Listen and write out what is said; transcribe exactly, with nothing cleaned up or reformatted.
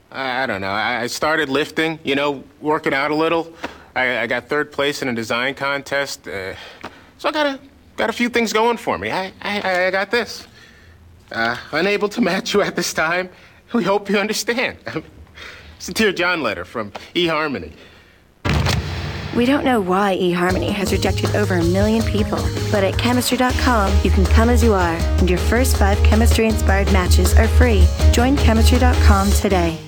I, I don't know. I, I started lifting, you know, working out a little. I, I got third place in a design contest. Uh, so I got a, got a few things going for me. I, I, I got this. Uh, unable to match you at this time. We hope you understand. It's a Dear John letter from eHarmony. We don't know why eHarmony has rejected over a million people, but at chemistry dot com, you can come as you are, and your first five chemistry-inspired matches are free. Join chemistry dot com today.